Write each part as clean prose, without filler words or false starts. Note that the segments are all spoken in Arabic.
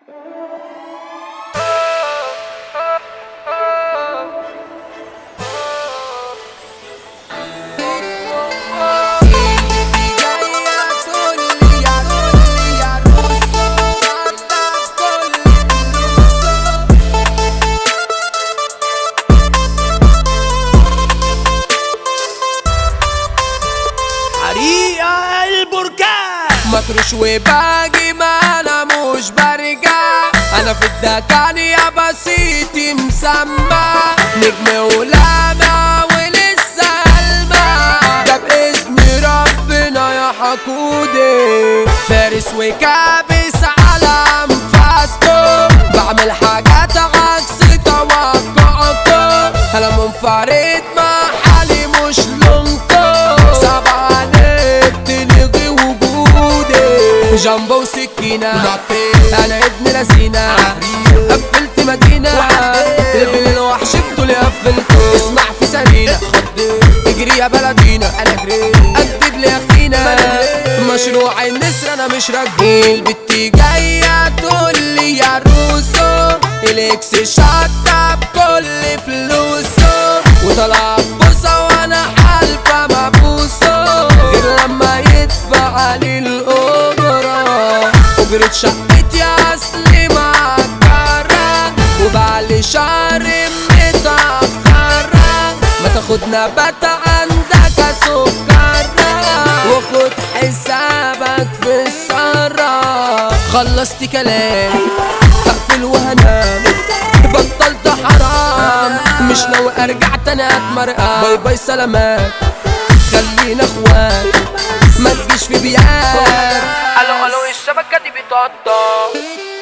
مطروش وباجي ما انا مش برجع، انا في الدكان يا بسيطي مسمى نجم ولامع ولسه المع، ده باسم ربنا يا حقودي فارس وكابس على انفاسكو، بعمل حاجات عكس توقعكو، انا منفرد مع حالي مش لونكو، صعب عليك تلغي وجودي جنبه وسكينة، انا ابن لذينة قفلت مدينة، ليفل الوحش بطولي قفلته، اسمع في سرينة اجري يا بلدينا، انا جريت اكدب لي اخينا، مشروع النسر انا مش راجل، بنتي جاية تقولي يا روسو الاكس شطة بكل فلوسه، وطلع بوسة وانا حالفة مبوسه، غير لما يدفع علي الأجرة، أجرة شقتي اصلي معكرة، وبعلي شهر متأخرة، ما تاخد نبات عندك سكرة، وخد حسابك في السرة، خلصت كلامي هقفل وهنام، بطلت حرام مش ناوي ارجع تاني اتمرقع، باي باي سلامات خلينا اخوات ما تجيش في بيات، الو الشبكة دي بتقطع،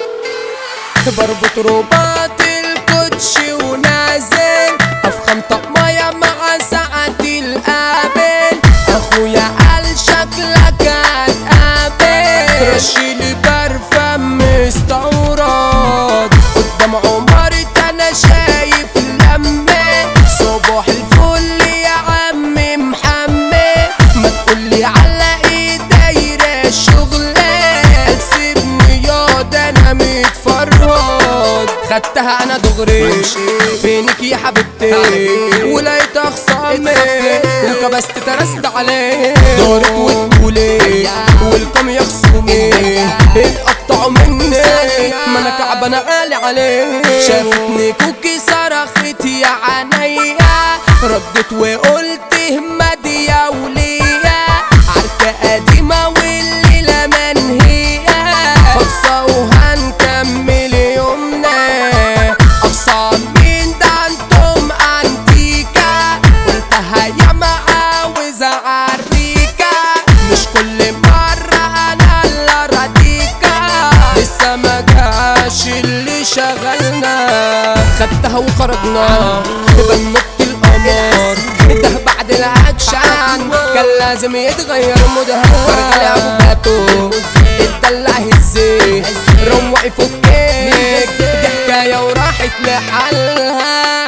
بربط رباط الكوتشي ونازل، افخم طقمية مع ساعة القابل، اخويا قال شكلك هتقابل، رشيلي برفان مستورد، قدام عمارة انا شايف لمة، صباح الفل يا عمي محمد، ما تقولي على ايه دايرة شغلة، سيبني ياض انا متفرهد، خدتها انا دغري فينك يا حبيبتي، ولقيت اخصامي وكبست ترست عليه، دارت وتقولي والكم يا خصومي اتقطعوا مني، ما انا كعب انا غالي عليه، شافتني كوكي صرخت يا عينيا، ردت وقلت همدي يا وليا، عركة قديمة والليلة منهية، خلصة وهنكمل يومنا، أقصى من ده انتم انتيكا، قلتها يا عاوزة عريكة، مش كل مرة انا اللي رديكا، لسه ما جاش اللي شغلنا، خدتها وخرجنا بنط القمر، ده بعد الاكشن كان لازم يتغير مودها، فرجع لي ابو باتو اتدلع هزيك روقي فكيك، دي حكاية وراحت لحالها.